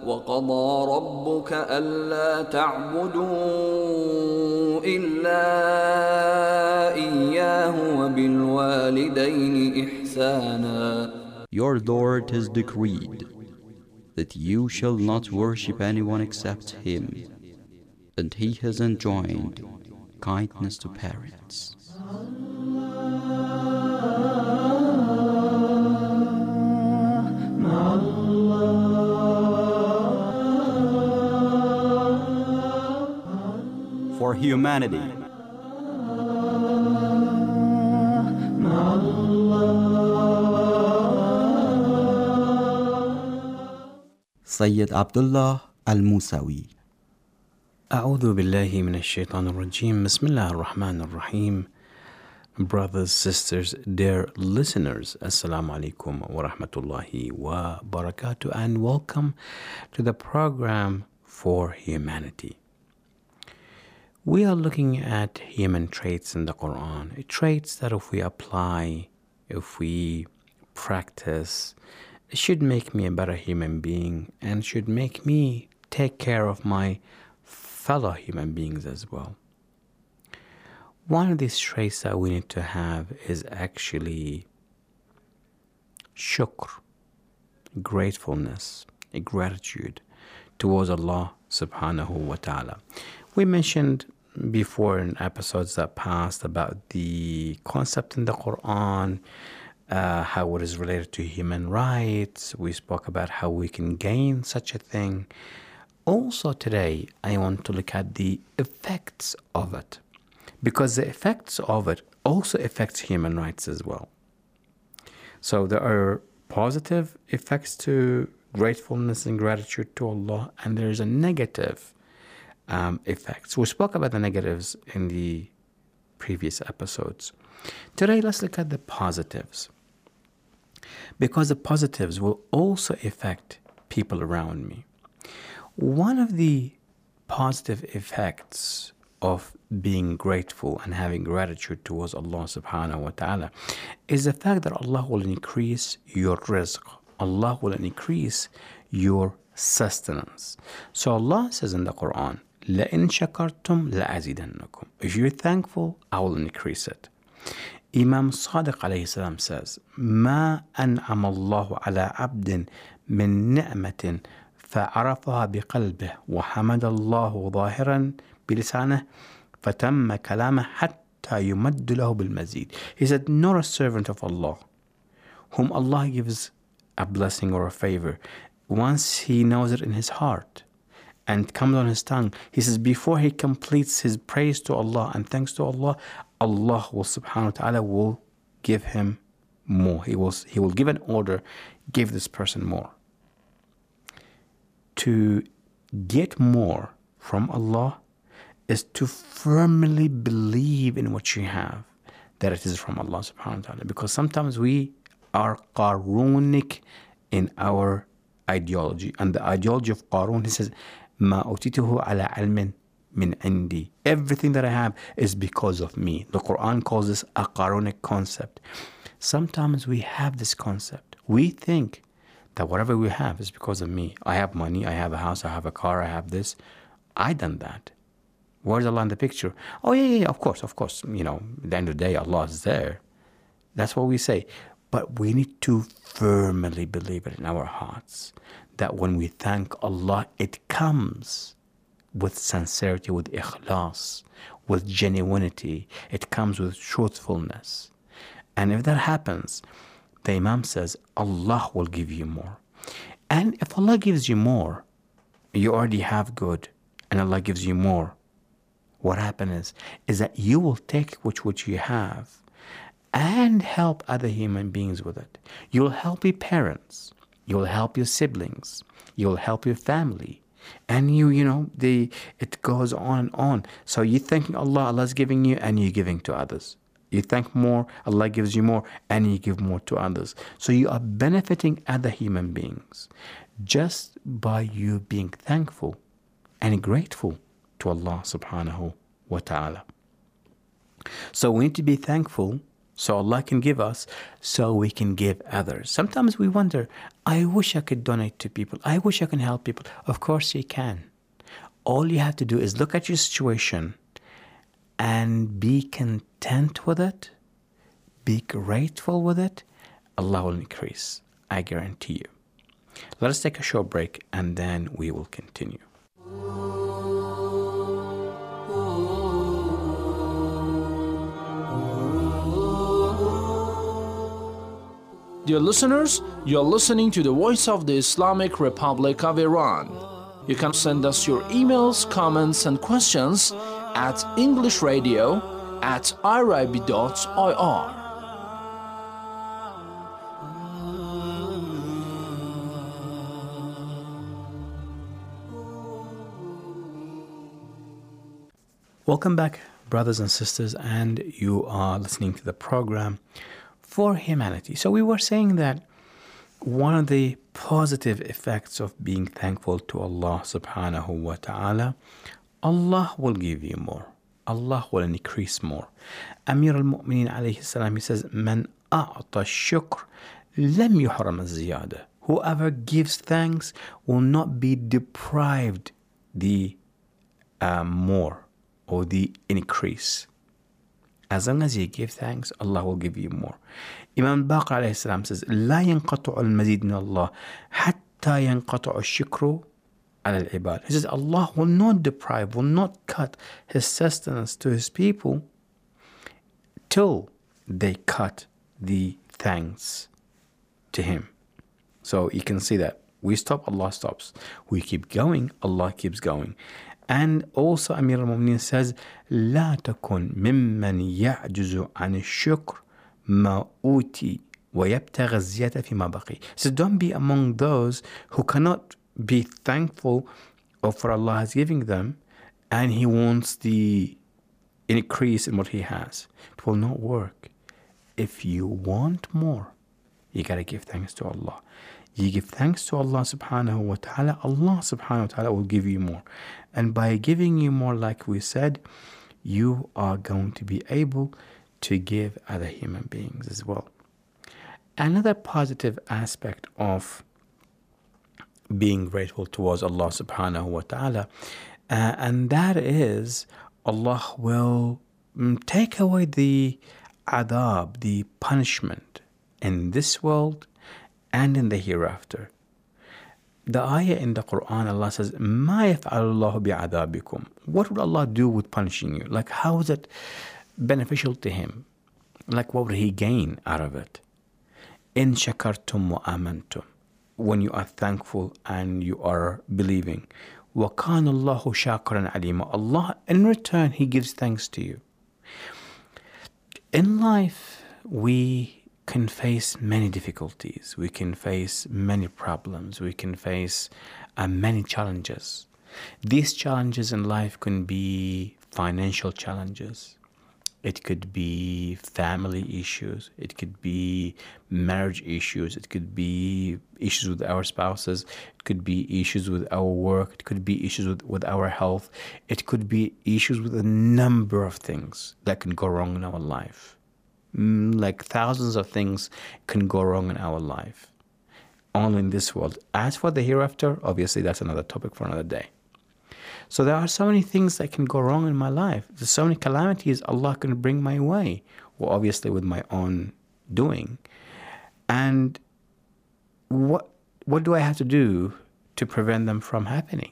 وقضى ربك ألا تعبدوا إلا إياه وبالوالدين إحسانا. Your Lord has decreed that you shall not worship anyone except Him, and He has enjoined kindness to parents. For humanity. Sayyid Abdullah Al-Musawi. أعوذ بالله من الشيطان الرجيم. بسم الله الرحمن الرحيم. Brothers, sisters, dear listeners, Assalamu alaikum wa rahmatullahi wa barakatuh, and welcome to the program For Humanity. We are looking at human traits in the Quran, traits that if we apply, if we practice, it should make me a better human being and should make me take care of my fellow human beings as well. One of these traits that we need to have is actually shukr, gratefulness, gratitude towards Allah subhanahu wa ta'ala. We mentioned before in episodes that passed about the concept in the Quran, how it is related to human rights. We spoke about how we can gain such a thing. Also today, I want to look at the effects of it, because the effects of it also affects human rights as well. So there are positive effects to gratefulness and gratitude to Allah, and there is a negative effects. We spoke about the negatives in the previous episodes. Today, let's look at the positives, because the positives will also affect people around me. One of the positive effects of being grateful and having gratitude towards Allah subhanahu wa ta'ala is the fact that Allah will increase your rizq. Allah will increase your sustenance. So Allah says in the Quran, لَإِن شَكَرْتُمْ لَأَزِيدَنَّكُمْ. If you're thankful, I will increase it. Imam Sadiq alayhi salam says, مَا أَنْعَمَ اللَّهُ عَلَى عَبْدٍ مِّن نِعْمَةٍ فعرفها بقلبه وحمد الله ظاهرا بلسانه فتم كلامه حتى يمد له بالمزيد. He said, not a servant of Allah whom Allah gives a blessing or a favor, once he knows it in his heart and comes on his tongue, he says before he completes his praise to Allah and thanks to Allah, Allah will subhanahu wa ta'ala will give him more. He will give an order, give this person more. To get more from Allah is to firmly believe in what you have, that it is from Allah subhanahu wa ta'ala. Because sometimes we are Qarunic in our ideology. And the ideology of Qarun, he says, مَا أُوتِيتُهُ عَلَى عِلْمٍ مِنْ عِنْدِي. Everything that I have is because of me. The Quran calls this a Qarunic concept. Sometimes we have this concept. We think that whatever we have is because of me. I have money, I have a house, I have a car, I have this. I done that. Where's Allah in the picture? Oh yeah, of course. You know, at the end of the day, Allah is there. That's what we say. But we need to firmly believe it in our hearts that when we thank Allah, it comes with sincerity, with ikhlas, with genuinity. It comes with truthfulness. And if that happens, the Imam says, Allah will give you more. And if Allah gives you more, you already have good, and Allah gives you more. What happens is that you will take what you have and help other human beings with it. You'll help your parents. You'll help your siblings. You'll help your family. And it goes on and on. So you're thanking Allah, Allah's giving you, and you're giving to others. You thank more, Allah gives you more, and you give more to others. So you are benefiting other human beings just by you being thankful and grateful to Allah subhanahu wa ta'ala. So we need to be thankful So Allah can give us so we can give others. Sometimes we wonder, I wish I could donate to people. I wish I can help people. Of course you can. All you have to do is look at your situation and be content with it. Be grateful with it. Allah will increase. I guarantee you. Let us take a short break and then we will continue. Dear listeners, you're listening to the Voice of the Islamic Republic of Iran. You can send us your emails, comments, and questions at englishradio@irib.ir. Welcome back, brothers and sisters, and you are listening to the program For Humanity. So we were saying that one of the positive effects of being thankful to Allah subhanahu wa ta'ala, Allah will give you more. Allah will increase more. Amir al-Mu'mineen alayhi salam, he says, Man a'ta shukr lam yuhram az-ziyada. Whoever gives thanks will not be deprived the more or the increase. As long as you give thanks, Allah will give you more. Imam Baqir alayhi salam says, لا ينقطع المزيد من الله حتى ينقطع الشكر على العباد. He says, Allah will not deprive, will not cut His sustenance to His people till they cut the thanks to Him. So you can see that we stop, Allah stops. We keep going, Allah keeps going. And also Amir al-Mu'mineen says, لا تكن ممن يعجز عن الشكر ما أوتي ويبتغي الزيادة فيما بقي. So don't be among those who cannot be thankful of what Allah has given them and He wants the increase in what He has. It will not work. If you want more, you got to give thanks to Allah. You give thanks to Allah subhanahu wa ta'ala, Allah subhanahu wa ta'ala will give you more. And by giving you more, like we said, you are going to be able to give other human beings as well. Another positive aspect of being grateful towards Allah subhanahu wa ta'ala, and that is Allah will take away the adab, the punishment in this world and in the hereafter. The ayah in the Quran, Allah says, مَا يَفْعَلُ اللَّهُ بِعَذَابِكُمْ. What would Allah do with punishing you? Like, how is it beneficial to Him? Like, what would He gain out of it? إِن شَكَرْتُمْ وَآمَنْتُمْ. When you are thankful and you are believing. وَكَانَ اللَّهُ شَاكِرًا عَلِيمًا. Allah, in return, He gives thanks to you. In life, we can face many difficulties. We can face many problems. We can face many challenges. These challenges in life can be financial challenges. It could be family issues. It could be marriage issues. It could be issues with our spouses. It could be issues with our work. It could be issues with our health. It could be issues with a number of things that can go wrong in our life. Like thousands of things can go wrong in our life, only in this world. As for the hereafter, obviously that's another topic for another day. So there are so many things that can go wrong in my life. There's so many calamities Allah can bring my way, well, obviously with my own doing. And what do I have to do to prevent them from happening?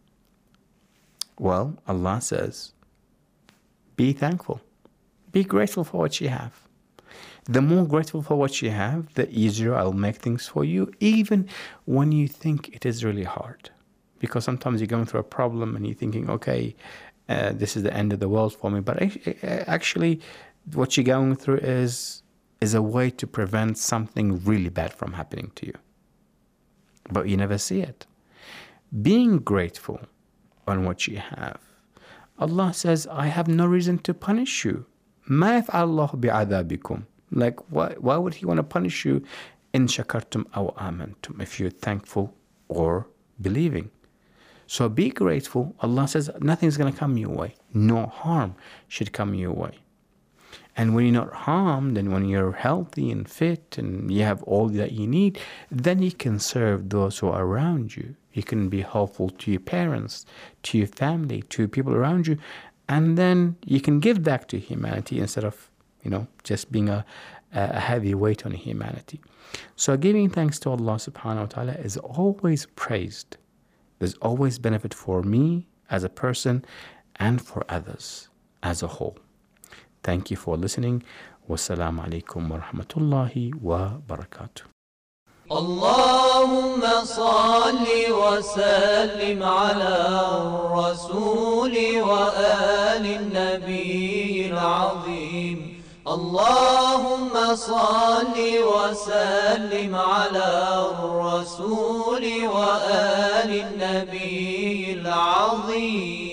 Well, Allah says, be thankful. Be grateful for what you have. The more grateful for what you have, the easier I'll make things for you, even when you think it is really hard. Because sometimes you're going through a problem and you're thinking, okay, this is the end of the world for me. But actually, what you're going through is a way to prevent something really bad from happening to you. But you never see it. Being grateful on what you have. Allah says, I have no reason to punish you. مَا يَفْعَلُ اللَّهُ بِعَذَابِكُمْ. Like, why would He want to punish you? إِن شَكَرْتُمْ أَوْ آمَنْتُمْ. If you're thankful or believing. So be grateful. Allah says nothing's going to come your way. No harm should come your way. And when you're not harmed, and when you're healthy and fit and you have all that you need, then you can serve those who are around you. You can be helpful to your parents, to your family, to people around you, and then you can give back to humanity instead of, just being a heavy weight on humanity. So giving thanks to Allah subhanahu wa ta'ala is always praised. There's always benefit for me as a person and for others as a whole. Thank you for listening. Wassalamu alaikum wa rahmatullahi wa barakatuh. اللهم صل وسلم على الرسول وآل النبي العظيم. اللهم صل وسلم على الرسول وآل النبي العظيم.